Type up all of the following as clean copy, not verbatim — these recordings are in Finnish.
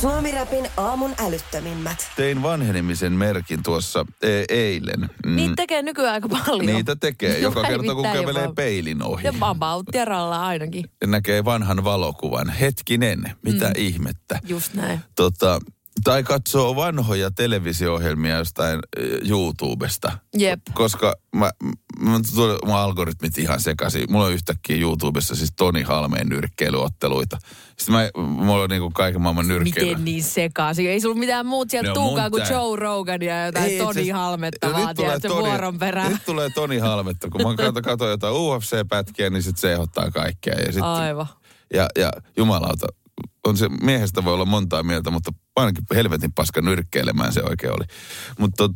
Suomi-räpin aamun älyttömimmät. Tein vanhenemisen merkin tuossa eilen. Niitä tekee nykyään aika paljon. Niitä tekee, joka kerta kun kävelee peilin ohi. Ja vapauttiaralla ainakin. Näkee vanhan valokuvan. Hetkinen, mitä ihmettä. Just näin. Tai katsoo vanhoja televisio-ohjelmia jostain YouTubesta. Jep. Koska mun algoritmit ihan sekaisin. Mulla on yhtäkkiä YouTubessa siis Toni Halmeen nyrkkeilyotteluita. Sitten mulla on niinku kaiken maailman nyrkkeily. Miten niin sekaisin? Ei sulla mitään muuta sieltä tuukaan kuin Joe Rogania ja jotain Toni Halmetta vaatia, että se vuoron perään. Nyt tulee Toni Halmetta. Kun mä katson jotain UFC-pätkiä, niin sit se ehdottaa kaikkea. Ja aivan. Ja jumalauta. Miehestä voi olla montaa mieltä, mutta ainakin helvetin paska nyrkkeilemään se oikein oli. Mutta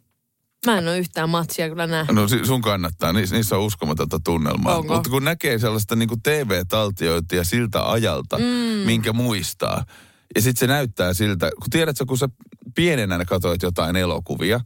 mä en ole yhtään matsia kyllä nähnyt. No sun kannattaa, niissä on uskomatonta tunnelmaa. Onko? Mutta kun näkee sellaista niin kuin TV-taltiointia siltä ajalta, minkä muistaa. Ja sitten se näyttää siltä, kun tiedätkö, kun sä pienenä katsoit jotain elokuvia,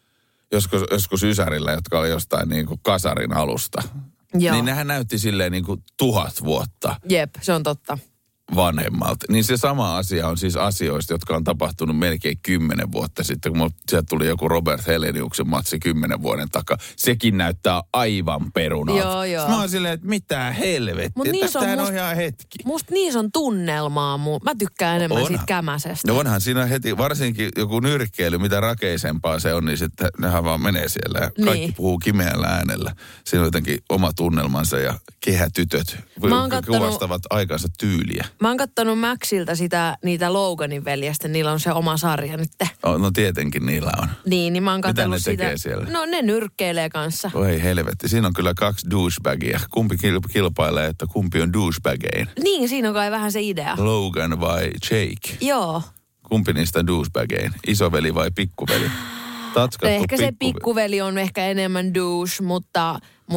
joskus Ysärillä, jotka oli jostain niin kuin kasarin alusta. Joo. Niin nehän näytti silleen niin kuin 1000 vuotta. Jep, se on totta. Vanhemmalta. Niin se sama asia on siis asioista, jotka on tapahtunut melkein 10 vuotta sitten, kun sieltä tuli joku Robert Heleniuksen matsi 10 vuoden takaa. Sekin näyttää aivan perunalta. Joo. Mä oon silleen, että mitä helvettiä, tästähän on ihan hetki. Musta niissä on tunnelmaa. Mä tykkään enemmän siitä kämäsestä. No onhan siinä heti, varsinkin joku nyrkkeily, mitä rakeisempaa se on, niin sitten nehän vaan menee siellä ja kaikki puhuu kimeällä äänellä. Siinä on jotenkin oma tunnelmansa ja kehätytöt kuvastavat aikansa tyyliä. Mä oon kattonut Maxilta niitä Loganin veljestä, niillä on se oma sarja nyt. No tietenkin niillä on. Niin mä oon kattonut sitä. Mitä ne tekee siellä? No ne nyrkkeilee kanssa. Oi helvetti, siinä on kyllä 2 douchebagia. Kumpi kilpailee, että kumpi on douchebagein? Niin, siinä on kai vähän se idea. Logan vai Jake? Joo. Kumpi niistä on douchebagein? Isoveli vai pikkuveli? Ehkä se pikkuveli on ehkä enemmän douche, mutta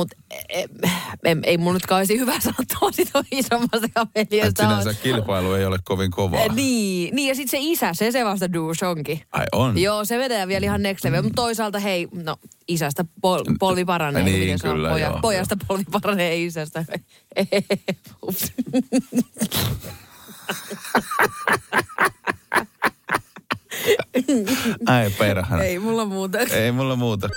ei mun nyt olisi hyvä sanoa siitä isommasta veljestä. Sinänsä kilpailu ei ole kovin kovaa. Niin ja sitten se isä, se vasta douche onkin. Ai on? Joo, se vedää vielä ihan next level, mutta toisaalta hei, no isästä polvi paranee. Niin kyllä, joo. Pojasta polvi paranee isästä. Ai perhana. Ei mulla muuta.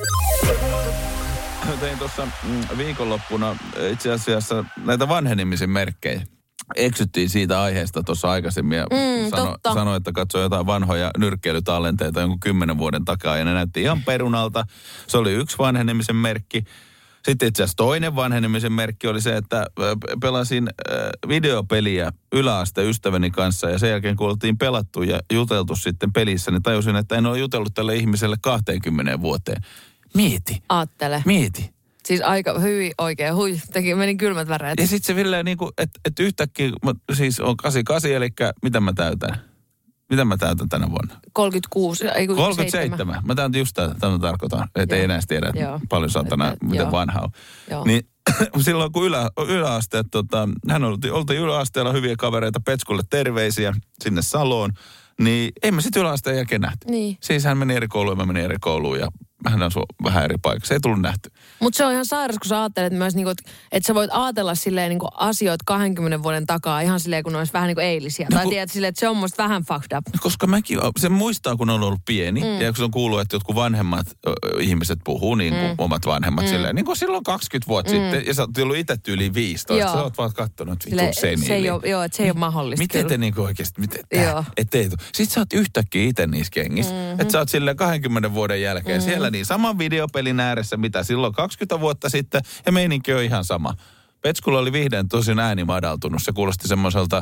Tein tuossa viikonloppuna itse asiassa näitä vanhenemisen merkkejä. Eksyttiin siitä aiheesta tuossa aikaisemmin ja sanoi, että katsoi jotain vanhoja nyrkkeilytallenteita jonkun 10 vuoden takaa ja ne näytti ihan perunalta. Se oli yksi vanhenemisen merkki. Sitten itse asiassa toinen vanhenemisen merkki oli se, että pelasin videopeliä yläasteystäväni kanssa ja sen jälkeen kun oltiin pelattu ja juteltu sitten pelissä, niin tajusin, että en ole jutellut tälle ihmiselle 20 vuoteen. Aattele. Mieti. Siis aika hyvin oikein. Menin kylmät väreet. Ja sitten se villeen niin kuin, että yhtäkkiä, siis on 88, eli mitä mä täytän? Mitä mä täytän tänä vuonna? 36, ei 37. Mä täytän just tämän tarkoitan, että ei enää tiedä, että paljon saatana, miten vanha on. Joo. Niin silloin kun yläasteet, oltiin yläasteella hyviä kavereita, Petskulle terveisiä sinne Saloon, niin ei me sitten yläasteen jälkeen nähty. Niin. Siis hän meni eri kouluun ja mä menin eri kouluun ja hän on vähän eri paikassa. Ei tullut nähty. Mutta se on ihan sairas, kun sä ajattelet myös, niinku, että sä voit ajatella silleen niinku asioita 20 vuoden takaa ihan silleen, kun ne olisi vähän niin kuin eilisiä. Tai tiedät silleen, että se on musta vähän fucked up. Koska mäkin, se muistaa, kun on ollut pieni. Ja kun se on kuullut, että jotkut vanhemmat ihmiset puhuu, niin kuin omat vanhemmat silleen. Niin kuin silloin 20 vuotta sitten. Ja sä oot ollut itse yliin 15. Sä oot vaan kattonut vitun senille. Että se ei ole mahdollista. Miten te niinku oikeasti, sitten sä oot yhtäkkiä itse niissä kengissä. Että sä oot silleen 20 vuoden jälkeen siellä niin saman videopelin ääressä, mitä silloin 20 vuotta sitten, ja meininki on ihan sama. Petskulla oli vihdoin tosin ääni madaltunut. Se kuulosti semmoiselta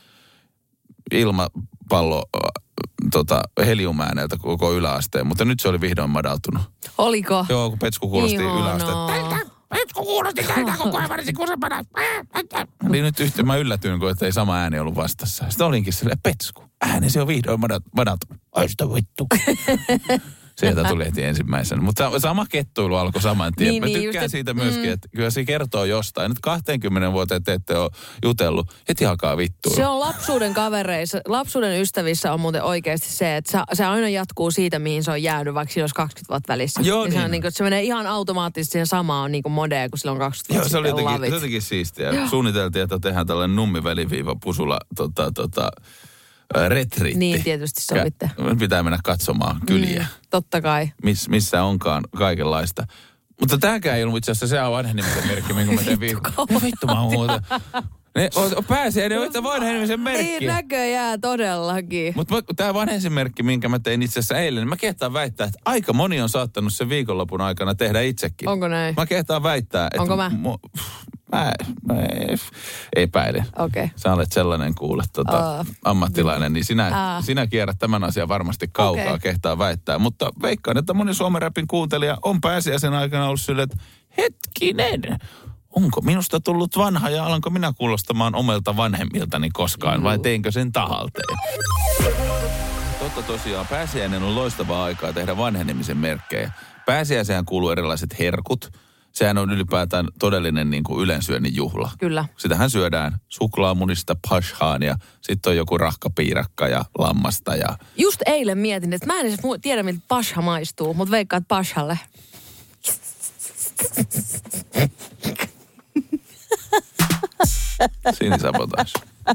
ilmapallo heliumääneltä koko yläasteen, mutta nyt se oli vihdoin madaltunut. Oliko? Joo, kun Petsku kuulosti yläasteen. Petsku kuulosti tältä koko ajan varsin kusepana. Niin nyt mä yllätyin, kun ei sama ääni ollut vastassa. Sitten olinkin silleen, Petsku, äänesi on vihdoin madaltunut. Ai sitä vittu. Sieltä tuli heti ensimmäisenä. Mutta sama kettuilu alkoi saman tien. Niin, mä tykkään siitä myöskin, että kyllä se kertoo jostain. Nyt 20 vuoteen te ette ole jutellut. Heti alkaa vittua. Se on lapsuuden kavereissa, lapsuuden ystävissä on muuten oikeasti se, että se aina jatkuu siitä, mihin se on jäänyt, vaikka siinä olisi 20 vuotta välissä. Joo, niin. Se, on, niin kuin, se menee ihan automaattisesti siihen samaan niin modeen, kun silloin 20 vuotta. Joo, se oli jotenkin siistiä. Joo. Suunniteltiin, että tehdään tällainen nummiväliviiva pusula retriitti. Niin, tietysti sovitte. Pitää mennä katsomaan kyliä. Totta kai. Missä onkaan kaikenlaista. Mutta tämäkään ei ollut itse asiassa se vanhenemisen merkki, minkä mä teen vittu mä muuta. Pääsiäinen on vanhenemisen merkki. Niin näköjään todellakin. Mutta tämä vanhenemisen merkki, minkä mä tein itse asiassa eilen, niin mä kehtaan väittää, että aika moni on saattanut sen viikonlopun aikana tehdä itsekin. Onko näin? Mä kehtaan väittää, että... Onko mä? Mä epäilen. Okei. Okay. Sä olet sellainen ammattilainen, niin sinä kierrät tämän asian varmasti kaukaa, kehtaa väittää. Mutta veikkaan, että moni Suomen rapin kuuntelija on pääsiäisen aikana ollut silleen, että hetkinen, onko minusta tullut vanha ja alanko minä kuulostamaan omelta vanhemmiltani koskaan vai teinkö sen tahalteen? Totta tosiaan, pääsiäinen on loistavaa aikaa tehdä vanhenemisen merkkejä. Pääsiäiseen kuuluu erilaiset herkut. Sehän on ylipäätään todellinen niin kuin ylensyönnin juhla. Kyllä. Sitähän syödään suklaamunista pashaan ja sitten on joku rahkapiirakka ja lammasta ja... Just eilen mietin, että mä en edes tiedä, miltä pasha maistuu, mutta veikkaat pashalle. Sinisabotaas.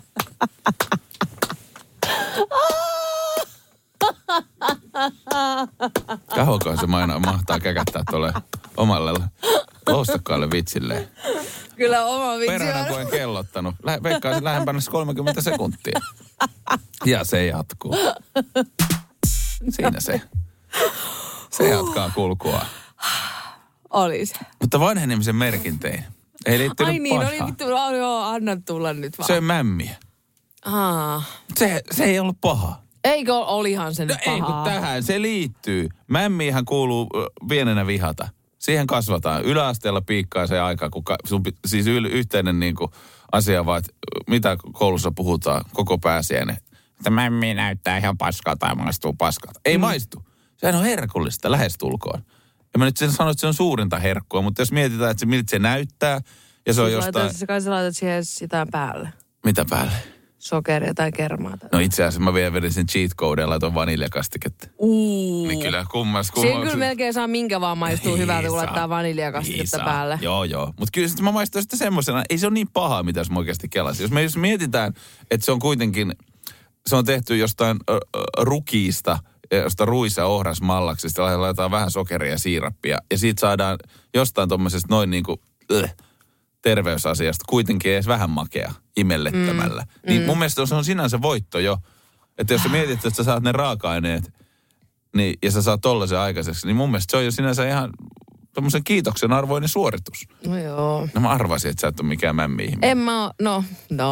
Kauankaan se mahtaa käkättää tuolle omalle loustokkaille vitsilleen. Kyllä oma vitsi Perhana kun en kellottanut. Veikkaisin lähempänä 30 sekuntia. Ja se jatkuu. Siinä se. Se jatkaa kulkua. Olisi. Mutta vanhenemisen merkin tein. Ei liittynyt ai niin, pashaan. oli vittu, anna tulla nyt vaan. Se on mämmiä. Se ei ollut paha. Eikö, olihan se nyt pahaa. Ei kun tähän, se liittyy. Mämmiähän kuuluu pienenä vihata. Siihen kasvataan. Yläasteella piikkaa se aika, kun siis yhteinen niin kuin asia vaan, että mitä koulussa puhutaan koko pääsiäinen. Että mämmi näyttää ihan paskaa tai maistuu paskalta. Ei maistu. Sehän on herkullista, lähestulkoon. Ja mä nyt sen sanoin, että se on suurinta herkkua, mutta jos mietitään, että miltä se näyttää ja se on jostain... Kai sä laitat siihen sitä päälle. Mitä päälle? Sokeria tai kermaa. Tai... No itse asiassa mä vielä vedin sen cheat codeen ja laitoin vaniljakastiketta. Niin kyllä kummas. Siinä kyllä melkein saa minkä vaan maistuu hyvältä, kun laittaa vaniljakastiketta päälle. Joo. Mutta kyllä mä maistuin sitä semmosena. Ei se ole niin pahaa, mitä mä oikeasti kelasin. Jos mietitään, että se on kuitenkin... Se on tehty jostain rukiista, josta ruis- ja ohrasmallaksista. Laitetaan vähän sokeria ja siirappia. Ja siitä saadaan jostain tommosesta noin niinku... terveysasiasta kuitenkin edes vähän makea imellettämällä. Niin mun mielestä se on sinänsä voitto jo. Että jos sä mietit, että sä saat ne raaka-aineet niin, ja sä saat tollaisen aikaiseksi, niin mun mielestä se on jo sinänsä ihan tommosen kiitoksen arvoinen suoritus. No joo. No mä arvasin, että sä et ole mikään mämmi-ihminen. En mä oo,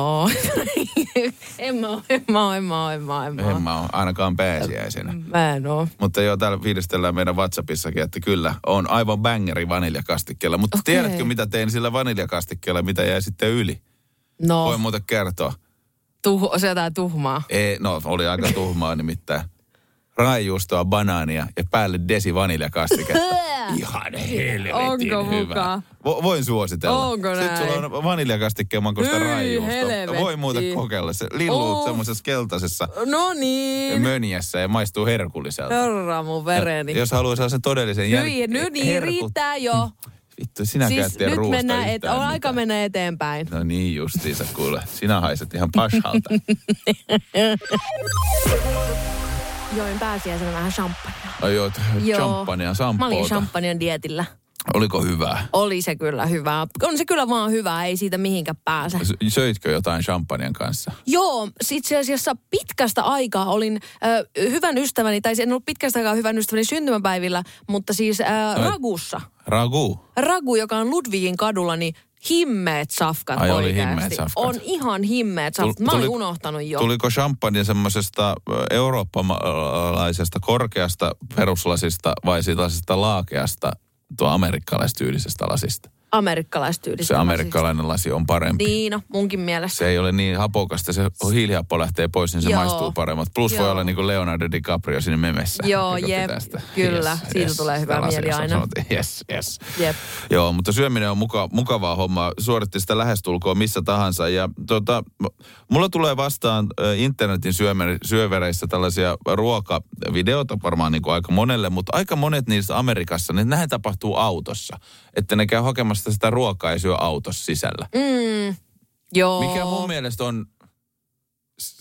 en mä oo. Ainakaan pääsiäisenä. Mä en oo. Mutta joo, täällä fiilistellään meidän WhatsAppissakin, että kyllä, on aivan bangeri vaniljakastikkeella. Mutta tiedätkö, mitä tein sillä vaniljakastikkeella, mitä jäi sitten yli? No. Voin muuten kertoa. Se jotain tuhmaa. Oli aika tuhmaa nimittäin. Raajuustoa, banaania ja päälle desi vaniljakastiketta. Ihan helvetin onko hyvä. mukaan? Voin suositella. Onko näin? Sitten sulla on vaniljakastikkeen makuista raajuustoa. Voi muuten kokeilla. Se lilluu semmoisessa keltaisessa mönjässä ja maistuu herkulliselta. Herra mun vereni. Jos haluaa sellaisen todellisen niin riittää jo. Vittu, sinä käyt tee ruoasta yhtään mitään. On aika mennä eteenpäin. No niin justiinsa, kuule. Sinä haiset ihan pashalta. Join pääsiäisenä vähän champagnea. Ai joo, champagnea, sampoota. Mä olin champagnen dietillä. Oliko hyvää? Oli se kyllä hyvää. On se kyllä vaan hyvää, ei siitä mihinkään pääse. Söitkö jotain champagnen kanssa? Joo, itse asiassa pitkästä aikaa olin hyvän ystäväni, tai en ollut pitkästä aikaa hyvän ystäväni syntymäpäivillä, mutta siis Ragussa. Ragu, joka on Ludwigin kadulla, niin himmeet safkat oikeasti. Oli himmeet safkat. On ihan himmeet safkat. Mä olin unohtanut jo. Tuliko champagne semmoisesta eurooppalaisesta korkeasta peruslasista vai sellaisesta laakeasta tuo amerikkalaistyylisestä lasista? Amerikkalaistyylisestä Se amerikkalainen lasi on parempi. Niin, no, munkin mielestä. Se ei ole niin hapokasta, se hiilihappo lähtee pois, niin se maistuu paremmat. Plus voi olla niin kuin Leonardo DiCaprio siinä memessä. Joo, jep, kyllä. Siitä tulee hyvä mieli aina. Yes. Jep. Joo, mutta syöminen on mukavaa hommaa. Suoritti sitä lähestulkoon missä tahansa. Ja mulla tulee vastaan internetin syövereissä tällaisia ruokavideoita, varmaan niin kuin aika monelle, mutta aika monet niistä Amerikassa, niin näin tapahtuu autossa. Että ne käy hakemassa sitä ruokaa ja syö autossa sisällä. Joo. Mikä mun mielestä on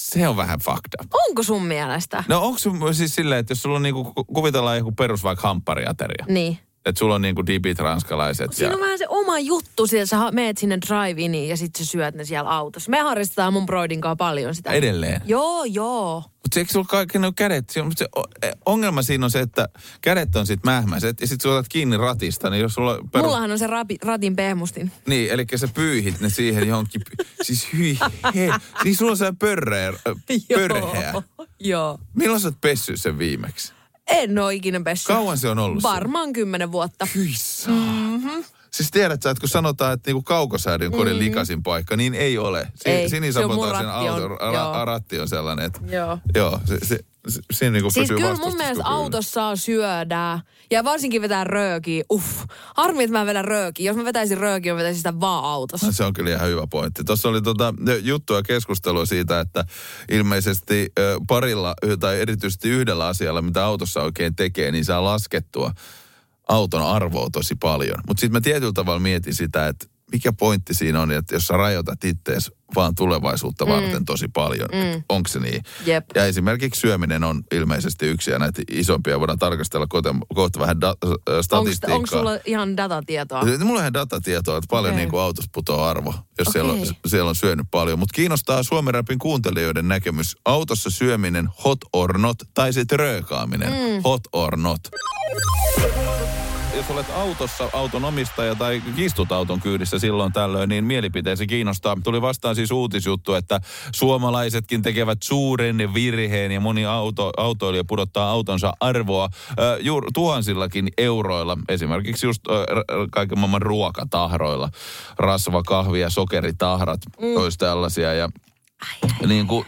Se on vähän fucked up. Onko sun mielestä? No onko sun siis silleen, että jos sulla on niinku, kuvitellaan joku perus vaikka hamppariateria. Niin. Että sulla on niinku dipit ranskalaiset. Siinä on vähän se oma juttu, siellä sä meet sinne drive-iniin ja sit sä syöt ne siellä autossa. Me harrastetaan mun broidin kanssa paljon sitä. Edelleen? Joo. Mutta eikö sulla kaikki ne kädet? Se ongelma siinä on se, että kädet on sit mähmäiset ja sit sä otat kiinni ratista. Niin jos sulla Mullahan on se ratin pehmustin. Niin, eli sä pyyhit ne siihen johonkin. Siis siis sulla on se pörheä. Joo. Milloin sä oot pessyt sen viimeksi? En oo ikinä pessyt. Kauan se on ollut? Varmaan 10 vuotta. Hyssä. Siis että kun sanotaan, että niinku kaukosäädin kodin likasin paikka, niin ei ole. Sinisabotaasin ratti on sellainen, että joo, siinä niinku siis pysyy kyllä vastustus. mun mielestä autossa saa syödä ja varsinkin vetää röökiä. Harmi, että mä vedän röökiä. Jos mä vetäisin röökiä, mä vetäisin sitä vaan autossa. No, se on kyllä ihan hyvä pointti. Tuossa oli juttua ja keskustelua siitä, että ilmeisesti parilla tai erityisesti yhdellä asialla, mitä autossa oikein tekee, niin saa laskettua auton arvoa tosi paljon. Mutta sitten mä tietyllä tavalla mietin sitä, että mikä pointti siinä on, että jos sä rajoitat ittees vaan tulevaisuutta varten tosi paljon. Onko se niin? Jep. Ja esimerkiksi syöminen on ilmeisesti yksi ja näitä isompia voidaan tarkastella kohta vähän statistiikkaa. Onko sulla ihan datatietoa? Mulla on ihan datatietoa, että paljon niin kuin autossa putoaa arvo, jos siellä on syönyt paljon. Mutta kiinnostaa Suomen Rapin kuuntelijoiden näkemys. Autossa syöminen hot or not tai sitten röökaaminen hot or not. Jos olet autossa auton omistaja tai istut auton kyydissä silloin tällöin, niin mielipiteesi kiinnostaa. Tuli vastaan siis uutisjuttu, että suomalaisetkin tekevät suuren virheen ja moni autoilija pudottaa autonsa arvoa tuhansillakin euroilla. Esimerkiksi just kaiken maailman ruokatahroilla. Rasva, kahvi ja sokeritahrat olisi tällaisia. Ja niin kuin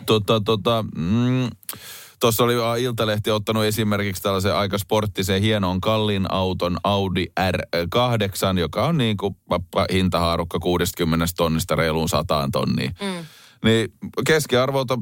tuossa oli Iltalehti ottanut esimerkiksi tällaisen aika sporttisen hienon kalliin auton Audi R8, joka on niin kuin hintahaarukka 60 tonnista reiluun 100 tonnia. Niin keskiarvolta,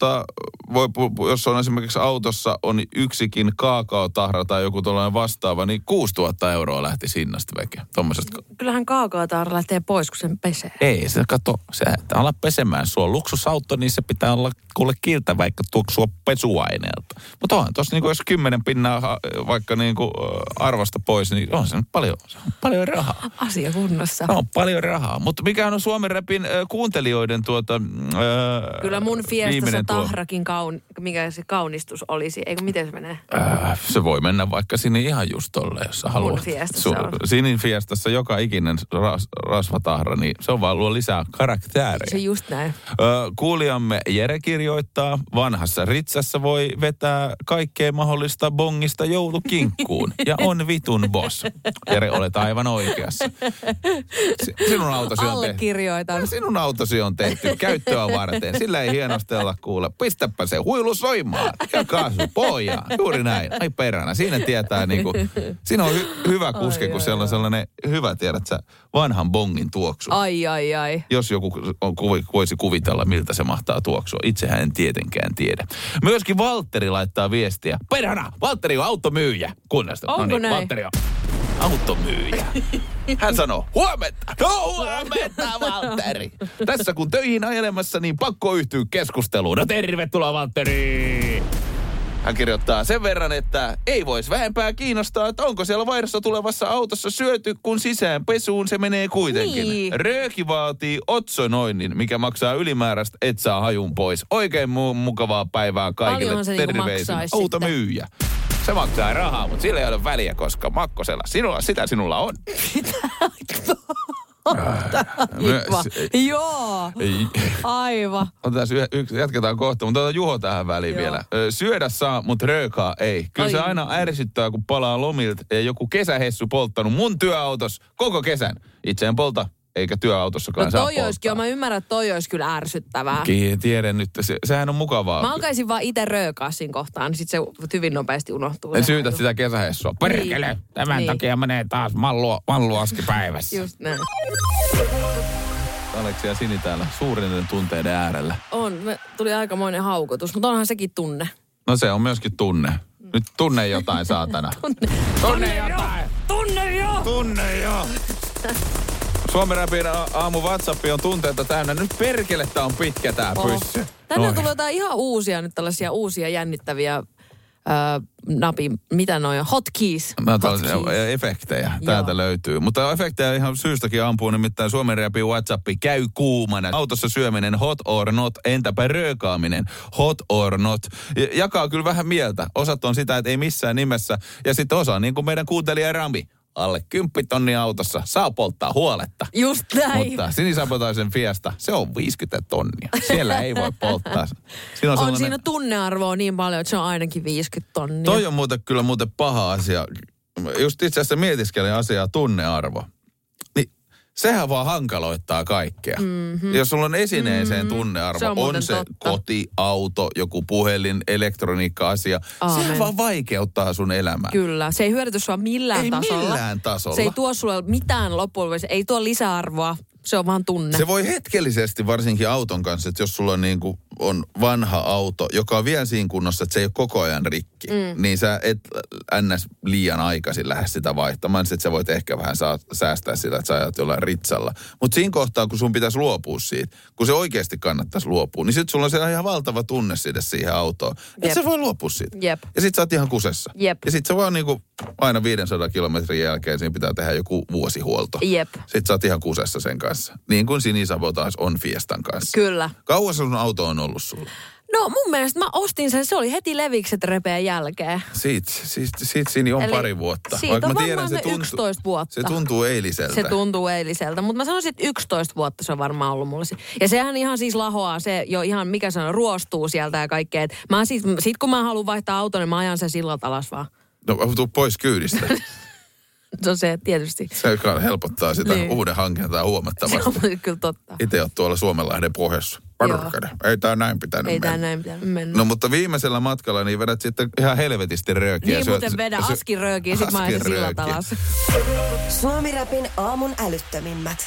jos on esimerkiksi autossa on yksikin kaakaotahra tai joku tällainen vastaava, niin 6 000 euroa lähti hinnasta veke. Kyllähän kaakaotahra lähtee pois, kun sen pesee. Ei, se kato, se että ala pesemään. Sulla on luksusauto, niin se pitää olla kuule kiiltä vaikka tuoksua pesuaineelta. Mutta onhan tuossa niinku, jos 10 pinnaa vaikka niinku arvosta pois, niin on se nyt paljon rahaa. Asia kunnossa. On paljon rahaa. Mutta mikä on Suomen Rapin kuuntelijoiden kyllä mun Fiestassa tahrakin mikä se kaunistus olisi. Eikö miten se menee? Se voi mennä vaikka sinne ihan just tolle, jos sä haluat. Mun Fiestassa on. Sinin Fiestassa joka ikinen rasvatahra, niin se on vaan luo lisää karaktääriä. Se just näin. Kuulijamme Jere kirjoittaa, vanhassa Ritsassa voi vetää kaikkea mahdollista bongista joulukinkkuun. Ja on vitun boss. Jere, olet aivan oikeassa. Sinun autosi on tehty. Allekirjoitan. Sinun autosi on tehty käyttöä varten. Sillä ei hienostella kuule. Pistäpä se huilu soimaan ja kaasu pohjaan. Juuri näin. Ai peränä. Siinä tietää niinku, siinä on hyvä kuski, kun siellä on sellainen hyvä, tiedät sä, vanhan bongin tuoksu. Ai. Jos joku voisi kuvitella, miltä se mahtaa tuoksua. Itsehän en tietenkään tiedä. Myöskin Valtteri laittaa viestiä. Perhana, Valtteri on automyyjä. Kunnasta. Onko no niin, näin? Valtteri on automyyjä. Hän sanoo, huomenta. No huomenta, Valtteri. Tässä kun töihin ajelemassa, niin pakko yhtyä keskusteluun. No tervetuloa, Valtteri. Hän kirjoittaa sen verran, että ei voisi vähempää kiinnostaa, että onko siellä vaihdossa tulevassa autossa syöty, kun sisäänpesuun se menee kuitenkin. Niin. Rööki vaatii otsonoinnin, mikä maksaa ylimääräistä, et saa hajun pois. Oikein mukavaa päivää kaikille. Paljonhan se terveisin. Automyyjä. Se maksaa rahaa, mutta sillä ei ole väliä, koska Makkosella sinulla on. Joo, aivan. Jatketaan kohta, mutta Juho tähän väliin vielä. Syödä saa, mutta röökaa ei. Kyllä se aina ärsyttää, kun palaa lomilta ja joku kesähessu polttanut mun työautos koko kesän. Itse en polta, eikä työautossakaan saa polttaa. Mä ymmärrän, että toi olisi kyllä ärsyttävää. Tiedän nyt, sehän on mukavaa. Mä alkaisin vaan itse röökaa siinä kohtaan, niin sit se hyvin nopeasti unohtuu. En syytä sitä kesähessua. Perkele, tämän takia menee taas malluaski päivässä. Just näin. Aleksi ja Sini täällä suurinen tunteiden äärellä. Tuli aikamoinen haukotus, mutta onhan sekin tunne. No se on myöskin tunne. Nyt tunne jotain, saatana. Tunne jotain. Tunne jo! Tunne jo! Suomen Rapin aamu WhatsApp on tunteita täynnä. Nyt perkele, tää on pitkä tää pyssy. Tänne on tullut jotain ihan uusia nyt tällaisia uusia jännittäviä mitä noi on? Hotkeys. Efektejä täältä löytyy. Mutta efektejä ihan syystäkin ampuu, nimittäin Suomen Rapin WhatsApp käy kuumana. Autossa syöminen, hot or not, entäpä röökaaminen, hot or not. Jakaa kyllä vähän mieltä. Osat on sitä, että ei missään nimessä. Ja sitten osa, niin kuin meidän kuuntelija Rami. Alle 10 tonnia autossa. Saa polttaa huoletta. Just näin. Mutta sinisapotaisen Fiesta, se on 50 tonnia. Siellä ei voi polttaa. Siinä tunnearvoa niin paljon, että se on ainakin 50 tonnia. Toi on kyllä paha asia. Just itse asiassa mietiskelen asiaa tunnearvo. Niin sehän vaan hankaloittaa kaikkea. Mm-hmm. Jos sulla on esineeseen tunnearvo, on se koti, auto, joku puhelin, elektroniikka-asia. Sehän vaan vaikeuttaa sun elämää. Kyllä, se ei hyödytä sua millään tasolla. Se ei tuo sulle mitään loppujen, ei tuo lisäarvoa. Se on vaan tunne. Se voi hetkellisesti, varsinkin auton kanssa, että jos sulla on vanha auto, joka on vielä siinä kunnossa, että se ei ole koko ajan rikki, niin sä et ns. Liian aikaisin lähde sitä vaihtamaan. Sitten sä voit ehkä vähän säästää sillä, että sä ajat jollain ritsalla. Mutta siinä kohtaa, kun sun pitäisi luopua siitä, kun se oikeasti kannattaisi luopua, niin sitten sulla on se ihan valtava tunne siihen autoon. Että sä voi luopua siitä. Jep. Ja sitten sä oot ihan kusessa. Jep. Ja sitten sä vaan aina 500 kilometrin jälkeen siinä pitää tehdä joku vuosihuolto. Jep. Sitten sä oot ihan kusessa sen kanssa. Niin kuin sinisabotaas on Fiestan kanssa. Kyllä. Kauas sun auto on ollut sulla? No mun mielestä mä ostin sen, se oli heti levikset repeen jälkeen. Siitä siinä on pari vuotta. Siitä vaikka on mä tiedän, se 11 vuotta. Se tuntuu eiliseltä. Se tuntuu eiliseltä, mutta mä sanoisin, että 11 vuotta se on varmaan ollut mulle. Ja sehän ihan siis lahoaa, se jo ihan mikä se on, ruostuu sieltä ja kaikkea. Mä sit kun mä haluan vaihtaa auton, niin mä ajan sen sillat alas vaan. No tuu pois kyydistä. Se on se tietysti. Se helpottaa sitä uuden hankintaa huomattavasti. Se on kyllä totta. Itse oot tuolla Suomenlahden pohjassa. Ei tää näin pitänyt mennä. No mutta viimeisellä matkalla niin vedät sitten ihan helvetisti röökiä. Niin muuten vedä askin röökiä, sit mä ajan sen sillat alas. Suomi Rapin aamun älyttömimmät.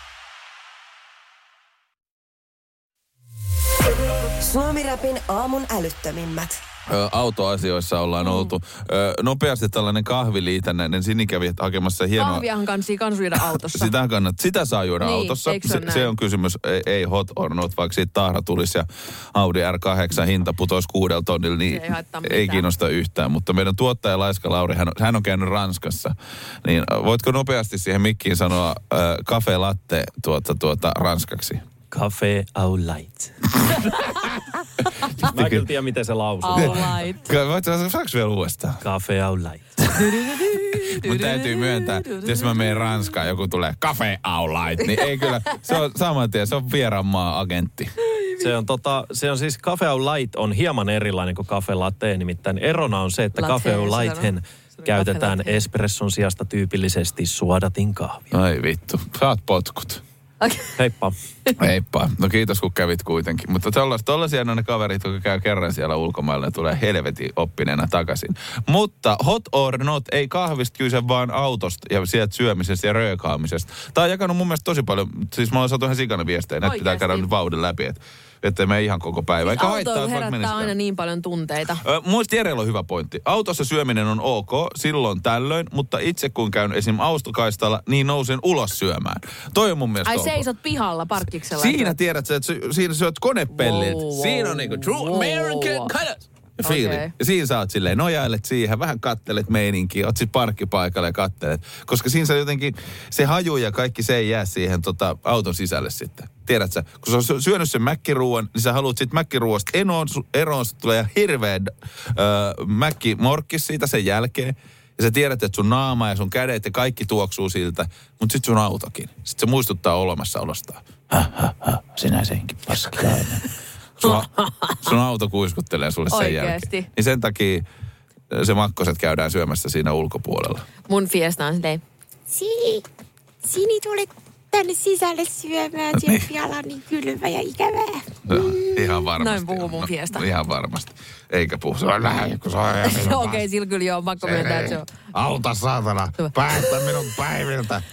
Suomi Rapin aamun älyttömimmät. Autoasioissa ollaan oltu. Nopeasti tällainen kahviliitännäinen. Sini kävi hakemassa hienoa. Kahviahan kansi juoda autossa. Sitä saa juoda autossa. Se on kysymys, ei hot or not, vaikka siitä tahra tulisi ja Audi R8 hinta putoisi 6 tonnilla, niin ei kiinnosta yhtään. Mutta meidän tuottaja Laiska Lauri, hän on käynyt Ranskassa. Niin voitko nopeasti siihen mikkiin sanoa cafe latte ranskaksi? Cafe au lait. Mä kyllä tiedän, miten se lausuu. Au lait. Saanko vielä uudestaan? Cafe au lait. Mun täytyy myöntää, että jos mä menen Ranskaan, joku tulee cafe au lait, niin ei kyllä, se on saman tien, se on vieraan maa agentti. Se on siis cafe au lait on hieman erilainen kuin cafe latte, nimittäin erona on se, että cafe au laithen käytetään espresson sijasta tyypillisesti suodatin kahvia. Ai vittu, saat potkut. Okay. Heippa. Heippa. No kiitos, kun kävit kuitenkin. Mutta tollaisia on ne kaverit, jotka käy kerran siellä ulkomailla ja tulee helvetin oppineena takaisin. Mutta hot or not, ei kahvista kyse vaan autosta ja sieltä syömisestä ja röökaamisesta. Tämä on jakanut mun mielestä tosi paljon, siis mä oon saatu ihan sikana viestejä, näitä pitää käydä nyt vauhdin läpi, että me ihan koko päivä. Siis auto herättää aina niin paljon tunteita. Muista Jerellä on hyvä pointti. Autossa syöminen on ok silloin tällöin, mutta itse kun käyn esim. Autokaistalla, niin nousen ulos syömään. Toi on mun mielestä ok. Seisot pihalla parkkiksella. Siinä tiedät sä, että siinä syöt konepellit. Wow. Siinä on niinku true American colors. Ja fiili. Okay. Ja siinä sä oot silleen, nojailet siihen, vähän kattelet meininkiä, oot sit parkkipaikalle ja kattelet. Koska siinä sä jotenkin, se haju ja kaikki se ei jää siihen auton sisälle sitten. Tiedät sä, kun sä oot syönyt sen mäkkiruuan, niin sä haluat sit mäkkiruuasta eroon, tulee hirveä mäkkimorkkis siitä sen jälkeen. Ja sä tiedät, että sun naama ja sun kädet ja kaikki tuoksuu siltä, mutta sit sun autokin. Sitten se muistuttaa olemassaolostaan. Sinä senkin paskilainen. Sun auto kuiskuttelee sulle sen jälkeen. Niin sen takia se makkoset käydään syömässä siinä ulkopuolella. Mun Fiesta on silleen, Sini tule tänne sisälle syömään, siellä pihalla on niin kylmä ja ikävää. Ihan varmasti. Noin puhuu mun Fiesta. Ihan varmasti. Eikä puhu, se on vähän, kun se on Okei, sillä kyllä joo, pakko myöntää, että se on. Auta saatana, päästä minun päiviltä.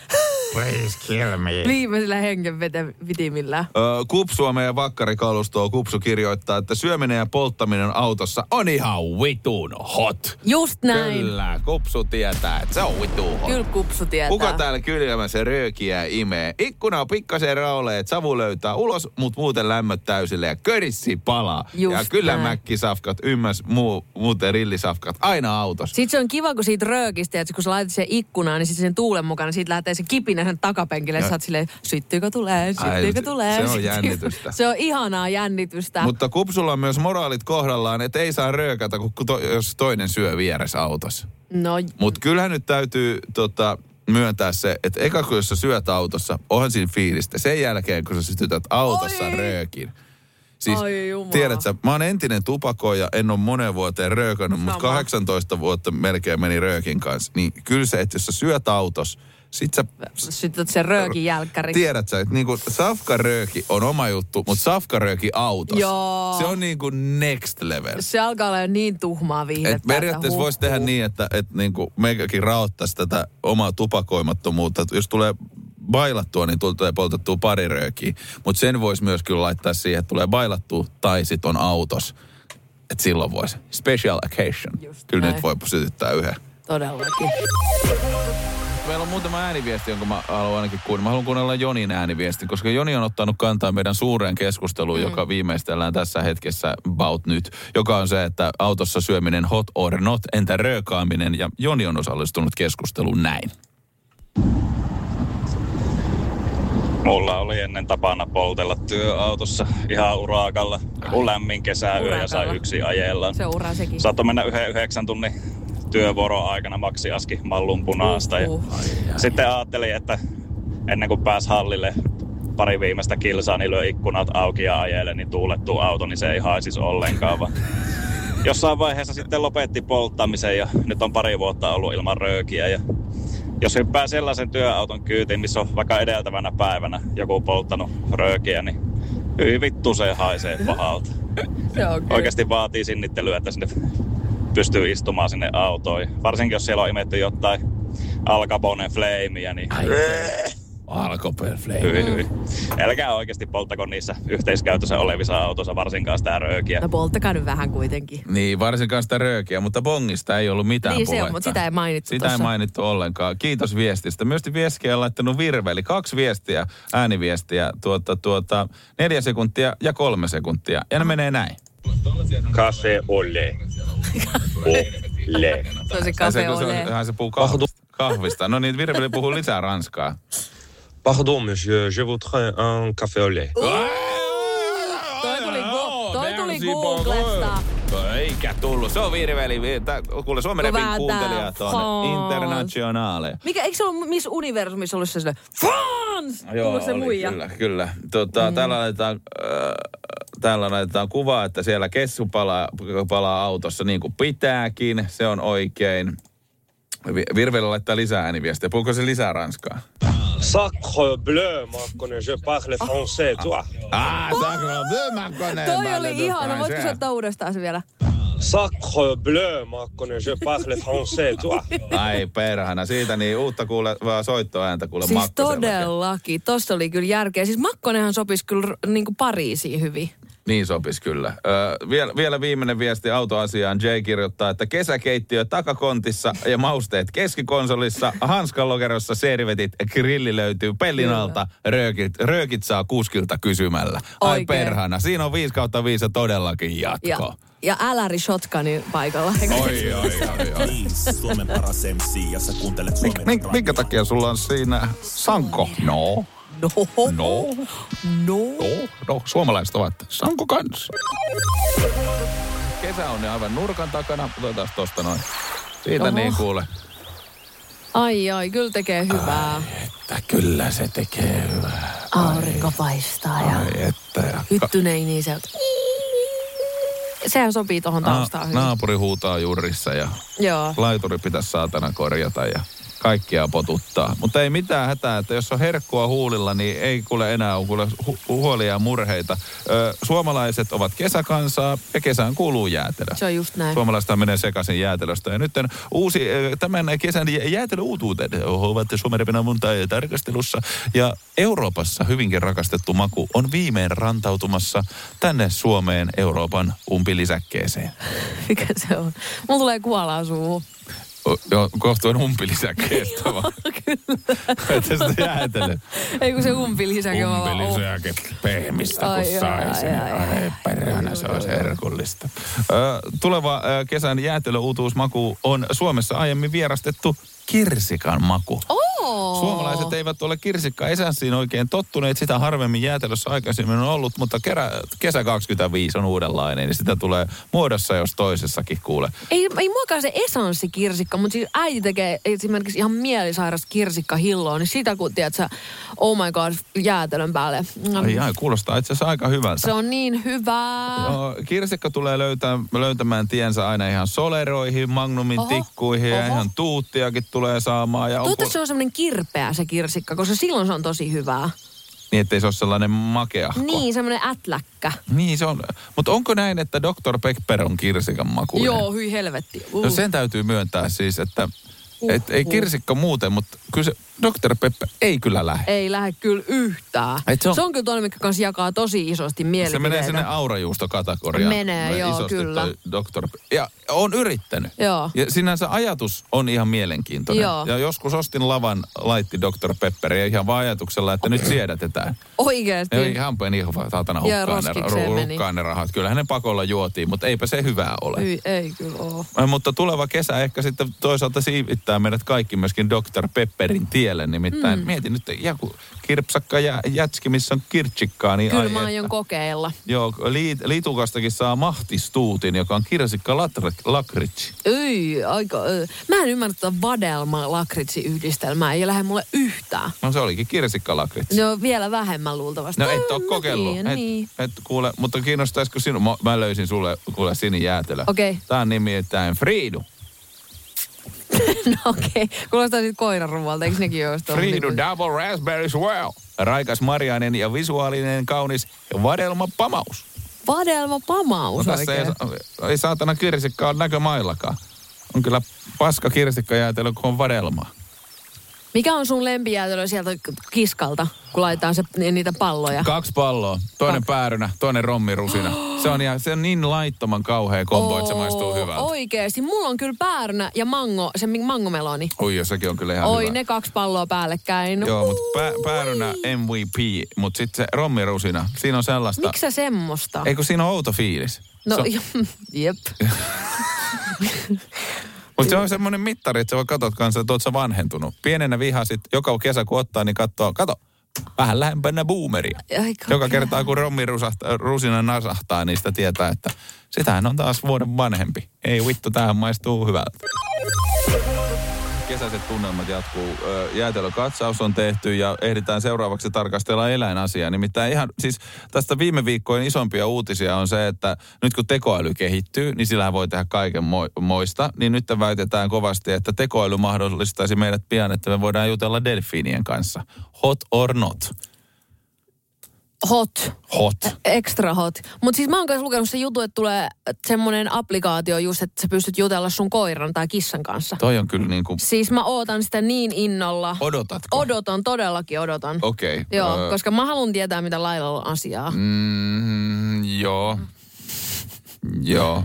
Please kill me. Viimeisillä hengenvitimillä. Kupsua ja vakkarikalustoa Kupsu kirjoittaa, että syöminen ja polttaminen autossa on ihan vitun hot. Just näin. Kyllä, Kupsu tietää, että se on vitun hot. Kyllä Kupsu tietää. Kuka täällä kylmässä röökiä imee? Ikkuna on pikkasen raulee, että savu löytää ulos, mut muuten lämmöt täysille ja körissi palaa. Just ja kyllä näin. mäkkisafkat, muuten rillisafkat, aina autossa. Sitten se on kiva, kun siitä röökistä, että kun sä laitat sen ikkunaan, niin sitten sen tuulen mukana, siitä lähtee se kipinä sen takapenkille, ja sä oot silleen, syttyykö tulee. Se on jännitystä. Se on ihanaa jännitystä. Mutta Kupsulla on myös moraalit kohdallaan, että ei saa röökätä, jos toinen syö vieressä autossa. No. Mutta kyllähän nyt täytyy myöntää se, että eka kun jos sä syöt autossa, onhan siinä fiilistä. Sen jälkeen, kun sä sytytät autossa röökin. Siis, tiedät sä, mä oon entinen tupakoija, en ole moneen vuoteen röökannut, mutta 18 vuotta melkein meni röökin kanssa. Niin kyllä se, että jos sä syöt autossa, sit sä sytytät sen röökin jälkkäri. Tiedät sä, että niinku safkarööki on oma juttu, mutta safkarööki autossa. Joo. Se on niinku next level. Se alkaa olla niin tuhmaa viihdettä. Et periaatteessa voisi tehdä niin, että niinku meikäkin raottaisi tätä omaa tupakoimattomuutta. Jos tulee bailattua, niin tulee poltettua pari röökiä. Mutta sen voisi myös kyllä laittaa siihen, että tulee bailattua tai sit on autos. Että silloin voisi. Special occasion. Just kyllä näin. nyt voi sytyttää yhden. Todellakin. Meillä on muutama ääniviesti, jonka mä haluan ainakin kuunnella. Mä haluan kuunnella Jonin ääniviesti, koska Joni on ottanut kantaa meidän suureen keskusteluun, joka viimeistellään tässä hetkessä about nyt, joka on se, että autossa syöminen hot or not, entä röökaaminen, ja Joni on osallistunut keskusteluun näin. Mulla oli ennen tapana poltella työautossa ihan urakalla, kun lämmin kesäyö ja sai yksin ajella. Se uraa sekin. Saattoi mennä 9 tunnin työvuoron aikana maksiaski mallun punaasta. Ja sitten ajattelin, että ennen kuin pääsi hallille pari viimeistä kilsaa, niin lyö ikkunat auki ja ajele, niin tuulettuu auto, niin se ei haisisi ollenkaan. Vaan jossain vaiheessa sitten lopetti polttamisen ja nyt on 2 vuotta ollut ilman röökiä. Ja jos hyppää sellaisen työauton kyytiin, missä on vaikka edeltävänä päivänä joku polttanut röökiä, niin hyvin vittu se haisee pahalta. Se on kyllä. Oikeasti vaatii sinnittelyä, että sinne pystyy istumaan sinne autoon. Varsinkin jos siellä on imetty jotain Al Capone flameia, niin Al Capone flame. Hyvin. Älkää oikeasti polttako niissä yhteiskäytössä olevissa autoissa varsinkaan sitä röökiä. No polttakaa nyt vähän kuitenkin. Niin, varsinkaan sitä röökiä, mutta bongista ei ollut mitään niin, puhetta. se on, mutta sitä ei mainittu Sitä ei mainittu ollenkaan. Kiitos viestistä. Myös viestiä on laittanut Virveli. 2 viestiä, ääniviestiä, 4 sekuntia ja 3 sekuntia. Ja ne menee näin. Café au lait. Se on se café au lait. Se puhuu kahvista. No niin, Virveli puhuu lisää ranskaa. Pardon, monsieur, je voudrais un café au lait. Toi tuli Googlesta. Eikä tullut. Se on Virveli. Kuule, Suomen repin kuuntelijat on internationaale. Eikö se ollut Miss Universumissa ollut se France? Joo, se muija. Kyllä. Täällä laitetaan kuvaa, että siellä kessu palaa autossa niin kuin pitääkin. Se on oikein. Virveli laittaa lisää ääniviestiä. Puhuuko se lisää ranskaa? Sacre bleu, Markkonen, je parle français, toi. Sacre bleu, Markkonen. Toi oli ihana. Voitko sä ottaa uudestaan se vielä? Sacre bleu, Markkonen, je parle français, toi. Ai perhana, siitä niin uutta vaan soittoääntä kuule siis Makkosella. Todellakin, tossa oli kyllä järkeä. Siis Makkonenhan sopisi kyllä niin kuin Pariisiin hyvin. Niin sopisi kyllä. Vielä viimeinen viesti autoasiaan. Jay kirjoittaa, että kesäkeittiö takakontissa ja mausteet keskikonsolissa, hanskalokerossa servetit, grilli löytyy pellin alta, röökit saa kuskilta kysymällä. Ai oikein. perhana, siinä on 5/5 ja todellakin jatko. Ja äläri shotgunin paikalla. Oi. Suomen paras MC, ja sä kuuntelet Suomen Minkä takia sulla on siinä sanko? No, suomalaiset ovat sanko kanssa. Kesä on aivan nurkan takana. Otetaan tosta noin. Siitä niin kuule. Ai, kyllä tekee hyvää. Että kyllä se tekee hyvää. Aurinko paistaa ja hyttyneen sieltä. Sehän sopii tohon taustaan hyvin. Naapuri huutaa jurrissa ja joo. laituri pitäisi saatana korjata ja kaikkia potuttaa. Mutta ei mitään hätää, että jos on herkkua huulilla, niin ei kuule enää ole huolia ja murheita. Suomalaiset ovat kesäkansaa ja kesään kuuluu jäätelö. Se on just näin. Suomalaiset menee sekaisin jäätelöstä. Ja nyt tämän kesän jäätelöuutuudet ovat Suomen Rapin aamun tarkastelussa. Ja Euroopassa hyvinkin rakastettu maku on viimein rantautumassa tänne Suomeen Euroopan umpilisäkkeeseen. Mikä se on? Mulla tulee kuolaa suuhun. Joo, kohtuen umpilisäkkeestä vaan. Kyllä. Että sitä jäätelö. Ei kun se umpilisäke on vaan... Umpilisäke pehmistä, kun sai sen. Ai perhana, se olisi herkullista. Tuleva kesän jäätelöuutuusmaku on Suomessa aiemmin vierastettu kirsikan maku. Suomalaiset eivät ole kirsikka-esässiin oikein tottuneet. Sitä harvemmin jäätelössä aikaisemmin on ollut, mutta kesä 25 on uudenlainen. Ja sitä tulee muodossa jos toisessakin kuule. Ei muakaan se esanssikirsikka, mutta siis äiti tekee esimerkiksi ihan mielisairas kirsikkahilloa, niin sitä kun tiedät sä, oh my god, jäätelön päälle. Ai, kuulostaa itse asiassa aika hyvältä. Se on niin hyvää. Joo, kirsikka tulee löytämään tiensä aina ihan soleroihin, magnumin tikkuihin ja ihan tuuttiakin tulee saamaan. Toivottavasti se on semmoinen kirpeä se kirsikka, koska silloin se on tosi hyvää. Niin, ettei se ole sellainen makeahko. Niin, semmoinen ätläkkä. Niin se on. Mutta onko näin, että Dr. Pepper on kirsikan makuinen? Joo, hyi helvetti. No sen täytyy myöntää siis, että ei kirsikka muuten, mutta kyllä se Dr. Pepper ei kyllä lähde. Ei lähde kyllä yhtään. Se on kyllä toinen, mikä kanssa jakaa tosi isosti mielipiteitä. Se menee sinne aurajuustokategoriaan. Menee, joo, isosti kyllä. Ja on yrittänyt. Joo. Ja sinänsä ajatus on ihan mielenkiintoinen. Joo. Ja joskus ostin lavan laitti Dr. Pepperia ihan vaan ajatuksella, että nyt siedätetään. Oikeasti. Ja ihan pieni saatana hukkaan ne rahat. Kyllähän ne pakolla juotiin, mutta eipä se hyvää ole. Ei kyllä ole. Mutta tuleva kesä ehkä sitten toisaalta siivittää meidät kaikki myöskin Dr. Pepperin tielle. Nimittäin mietin nyt joku kirpsakka ja jätski, missä on kirtsikkaa. Niin kyllä mä aion kokeilla. Joo, Litukastakin saa mahtistuutin, joka on kirsikka lakritsi. Mä en ymmärrä tuota vadelma-lakritsi-yhdistelmää. Ei lähde mulle yhtään. No se olikin kirsikka lakritsi. No vielä vähemmän luultavasti. No et ole kokeillut. Niin. Et kuule, mutta kiinnostaisiko sinun? Mä löysin sulle kuule sinijäätelö. Okei. Okay. Tää on nimittäin Friidu. No okei. Kuulostaa sitten koiraruvalta, eikö nekin ole? Friidu Double Raspberry Swirl. Raikas marjainen ja visuaalinen kaunis vadelmapamaus. Vadelmapamaus no, tässä ei saatana kirsikkaa ole näkömaillakaan. On kyllä paska kirsikkajäätelö, kun on vadelmaa. Mikä on sun lempijäätelö sieltä kiskalta, kun laitetaan niitä palloja? 2 palloa. Toinen päärynä, toinen rommirusina. Se on niin laittoman kauhea kombo, että se maistuu hyvältä. Oikeesti. Mulla on kyllä päärynä ja se mangomeloni. Oi, sekin on kyllä ihan hyvä. Ne 2 palloa päällekkäin. Joo, mutta päärynä MVP, mutta sitten se rommirusina, siinä on sellaista... Miksi sä semmoista? Eikö siinä on outo fiilis? No, jep. Mutta se on semmoinen mittari, että sä voi katsot kanssa, että oot sä vanhentunut. Pienenä vihasit, joka kesä kun ottaa, niin kato, vähän lähempänä boomeria. Joka kertaa kun rommirusina nasahtaa, niin sitä tietää, että sitähän on taas vuoden vanhempi. Ei vittu, tämähän maistuu hyvältä. Kesäiset tunnelmat jatkuu. Jäätelökatsaus on tehty ja ehditään seuraavaksi tarkastella eläinasiaa. Nimittäin ihan siis tästä viime viikkojen isompia uutisia on se, että nyt kun tekoäly kehittyy, niin sillähän voi tehdä kaiken moista. Niin nyt väitetään kovasti, että tekoäly mahdollistaisi meidät pian, että me voidaan jutella delfiinien kanssa. Hot or not? Hot. Extra hot. Mutta siis mä oon kanssa lukenut se jutu, että tulee semmoinen applikaatio just, että sä pystyt jutella sun koiran tai kissan kanssa. Toi on kyllä niin kuin... Siis mä ootan sitä niin innolla. Odotatko? Todellakin odotan. Okei. Joo, koska mä haluan tietää, mitä Lailalla on asiaa. Joo.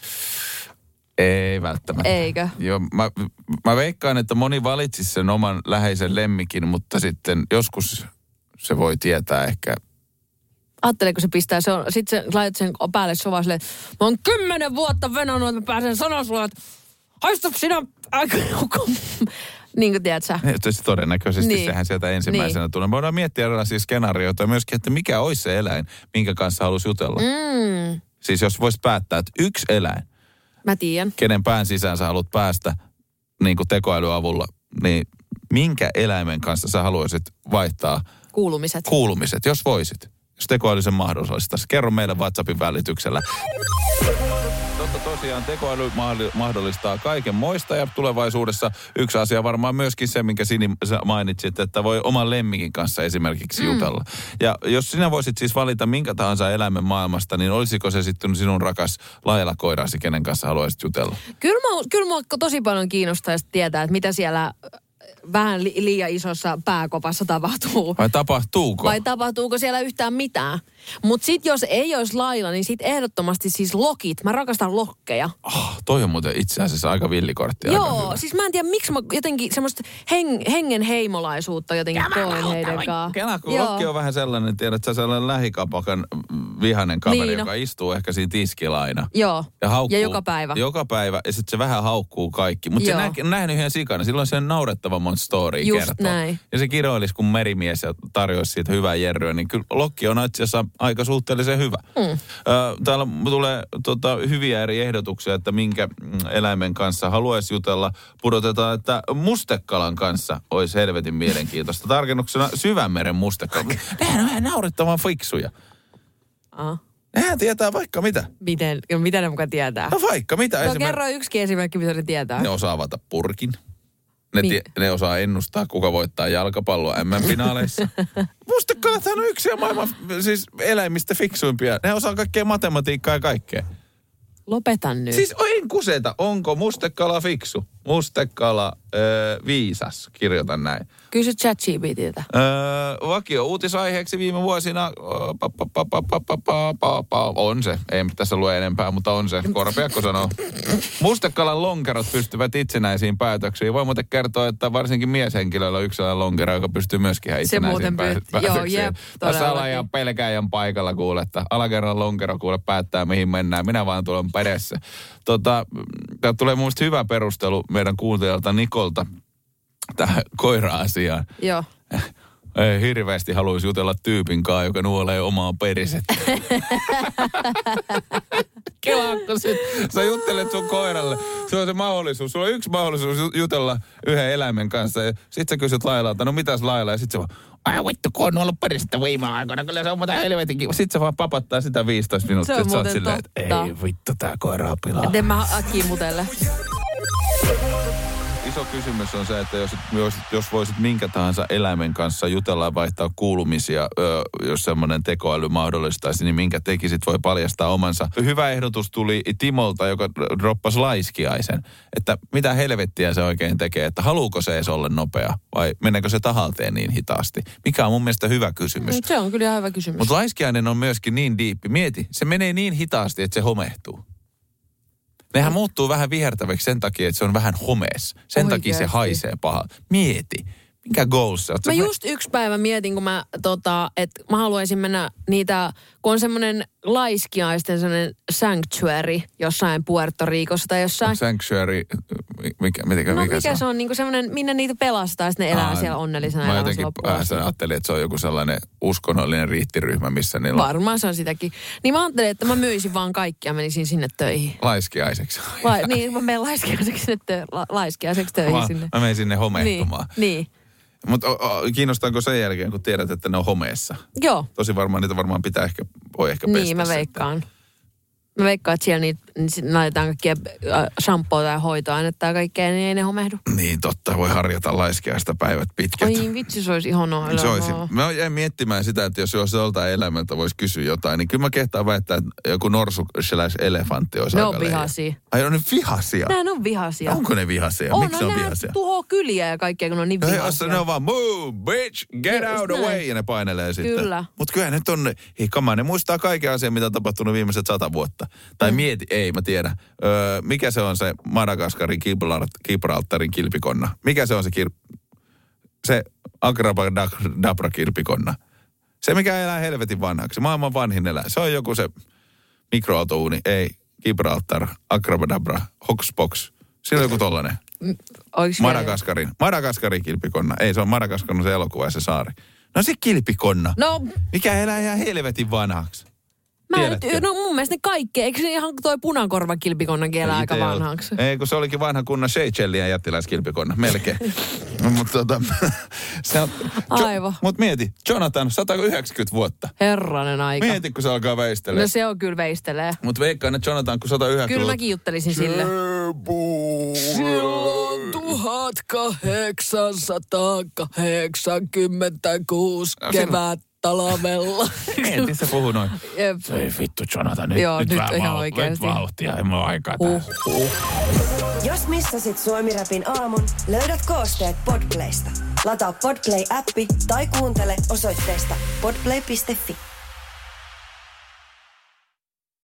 Ei välttämättä. Eikö? Joo, mä veikkaan, että moni valitsisi sen oman läheisen lemmikin, mutta sitten joskus se voi tietää ehkä... Ajattelee, kun se pistää, sitten se laitat sen päälle sovaa silleen, mä oon 10 vuotta venannut, että mä pääsen sanoa sulle, että haista sinä aika niin kuin tiedät sä. Tietysti todennäköisesti sehän sieltä ensimmäisenä tulee. Me voidaan miettiä erilaisia skenaarioita ja myöskin, että mikä olisi se eläin, minkä kanssa haluaisi jutella. Siis jos voisi päättää, että yksi eläin, mä tiedän, kenen pään sisään sä haluat päästä niin kuin tekoälyn avulla, niin minkä eläimen kanssa sä haluaisit vaihtaa kuulumiset, jos voisit. Jos tekoäly sen mahdollistaisi. Kerro meille WhatsAppin välityksellä. mutta tosiaan tekoäly mahdollistaa kaiken moista ja tulevaisuudessa yksi asia varmaan myöskin se, minkä Sini mainitsit, että voi oman lemmikin kanssa esimerkiksi jutella. Ja jos sinä voisit siis valita minkä tahansa eläimen maailmasta, niin olisiko se sitten sinun rakas Laila-koirasi, kenen kanssa haluaisit jutella? Kyllä mua tosi paljon kiinnostaisi tietää, että mitä siellä vähän liian isossa pääkopassa tapahtuu. Vai tapahtuuko? Vai tapahtuuko siellä yhtään mitään? Mutta sitten jos ei olisi Laila, niin sitten ehdottomasti siis lokit. Mä rakastan lokkeja. Toi on muuten itse asiassa aika villikortti. Joo, siis mä en tiedä miksi mä jotenkin semmoista hengen heimolaisuutta jotenkin koen heidän kanssaan. Kela, kun lokki on vähän sellainen, tiedät sä, sellainen lähikapakan vihainen kaveri, niin, joka istuu ehkä siinä tiskillä aina. Joo, ja haukkuu. Ja joka päivä. Joka päivä, ja sitten se vähän haukkuu kaikki. Mutta se nähnyt ihan sikana. Silloin sen naurettava monta storya kertoo. Näin. Ja se kiroilisi kuin merimies ja tarjoisi siitä hyvää jerryä, niin kyllä lokki on itse asiassa aika suhteellisen hyvä. Täällä tulee hyviä eri ehdotuksia, että minkä eläimen kanssa haluaisi jutella. Pudotetaan, että mustekalan kanssa olisi helvetin mielenkiintoista. Tarkennuksena Syvänmeren mustekala. Nehän on vähän naurettavan fiksuja. Nehän tietää vaikka mitä. Mitä ne mukaan tietää? No vaikka mitä. No kerro yksikin esimerkki, mitä ne tietää. Ne osaa avata purkin. Ne osaa ennustaa, kuka voittaa jalkapalloa MM-finaaleissa. Mustekalathan on yksi maailman siis eläimistä fiksuimpia. Ne osaa kaikkea matematiikkaa ja kaikkea. Lopetan nyt. Siis en kuseta, onko mustekala fiksu? Mustekala viisas, kirjoitan näin. Kysy ChatGPT:ltä. Vakio uutisaiheeksi viime vuosina on se. Ei tässä lue enempää, mutta on se. Korpiakko sanoo. Mustekalan lonkerot pystyvät itsenäisiin päätöksiin. Voi muuten kertoa, että varsinkin mieshenkilöllä on yksi sellainen lonkero, joka pystyy myöskin ihan itsenäisiin päätöksiin. Joo, jep, tässä alajan pelkääjän paikalla kuule, että alakerran lonkero kuule päättää mihin mennään. Minä vaan tulen perässä. Tämä tulee mun mielestä hyvä perustelu meidän kuuntelijalta Nikolta tähän koira-asiaan. Joo. Ei hirveästi haluaisi jutella tyypin kanssa, joka nuolee omaa perisettä. Kelaakko sit? Sä juttelet sun koiralle. Se on se mahdollisuus. Sulla on yksi mahdollisuus jutella yhden eläimen kanssa. Ja sit sä kysyt Lailalta, no mitäs Laila? Ja sit se vaan, ai vittu, kun on ollut perisettä viime aikoina. Kyllä se on muuta helvetin kiva. Sit se vaan papattaa sitä 15 minuuttia. Se on muuten silleen, että ei vittu, tää koira on pilaa. Et en mä kiimutelle. Iso kysymys on se, että jos voisit minkä tahansa eläimen kanssa jutella ja vaihtaa kuulumisia, jos semmoinen tekoäly mahdollistaisi, niin minkä tekisit, voi paljastaa omansa. Hyvä ehdotus tuli Timolta, joka droppasi laiskiaisen. Että mitä helvettiä se oikein tekee, että haluuko se edes olla nopea vai meneekö se tahalteen niin hitaasti? Mikä on mun mielestä hyvä kysymys. Se on kyllä ihan hyvä kysymys. Mutta laiskiainen on myöskin niin diippi. Mieti, se menee niin hitaasti, että se homehtuu. Nehän muuttuu vähän vihertäväksi sen takia, että se on vähän homeessa. Sen takia se haisee paha. Mieti, mikä goals se on? Mä just yksi päivä mietin, kun että mä haluaisin mennä niitä, kun on semmoinen laiskiaisten semmoinen sanctuary jossain Puerto Ricossa tai jossain. Sanctuary, mikä se on? Niin kuin semmoinen, minne niitä pelastaa, sitten ne elää siellä onnellisena. Mä jotenkin ajattelin, että se on joku sellainen uskonnollinen riittiryhmä, missä niillä on. Varmaan se on sitäkin. Niin mä ajattelin, että mä myisin vaan kaikkia, menisin sinne töihin. Laiskiaiseksi. Niin, mä menen laiskiaiseksi töihin sinne. Mä menen sinne homehtumaan. Niin. Mutta kiinnostaako sen jälkeen, kun tiedät, että ne on homeessa? Joo. Tosi varmaan niitä varmaan voi ehkä pestä. Niin, mä veikkaan. Mä veikkaan, että siellä laitetaan kaikkia shampoota ja hoitoainetta ja kaikkea, niin ei ne homehdu. Niin, totta. Voi harjata laiskiaista päivät pitkät. Oi vitsi, se olisi ihanaa elämää. Se olisi. Mä jäin miettimään sitä, että jos joltain elämältä voisi kysyä jotain, niin kyllä mä kehtaan väittää, että joku norsu/elefantti olisi aika leijä. Ne on vihaisia. Ai on ne vihaisia? Nämä on vihaisia. Onko ne vihaisia? Miksi ne on vihaisia? Tuhoo kyliä ja kaikkea, kun on niin vihaisia. Ne on vaan, move, bitch, get out the way, ja ne painelee sitten. Kyllä. Mutta kyllä nyt on, ne muistaa kaiken asian, mitä on tapahtunut viimeiset 100 vuotta. Tai mieti, ei mä tiedä. Mikä se on se Madagaskarin Gibraltarin kilpikonna? Mikä se on se Agrabadabra kilpikonna? Se, mikä elää helvetin vanhaksi. Maailman vanhin elää. Se on joku se mikroaaltouuni. Ei, Gibraltar, Agrabadabra, Hoxpox. Siinä on joku tollainen. Madagaskarin kilpikonna. Ei, se on Madagaskarin se elokuva ja se saari. No se kilpikonna. No. Mikä elää ihan helvetin vanhaksi. Mun mielestä ne kaikki. Eikö se ihan toi punankorvakilpikonnankin elää aika vanhaksi? Ei, kun se olikin vanha kunnan Seychellien jättiläiskilpikonna. Melkein. Mutta aivan. Mut mieti, Jonathan, 190 vuotta. Herranen aika. Mieti, kun se alkaa veistelee. No se on kyllä veistelee. Mut veikkaan, että Jonathan, kun 190... Kyllä mäkin juttelisin sille. Silloin 1886 kevät talvella. Mieti, se puhuu noin. Ei vittu, Jonathan, nyt ihan oikeasti. Nyt vauhtia, ei mulla aikaa tässä. Jos missasit Suomi-rapin aamun, löydät koosteet Podplaysta. Lataa Podplay-appi tai kuuntele osoitteesta podplay.fi.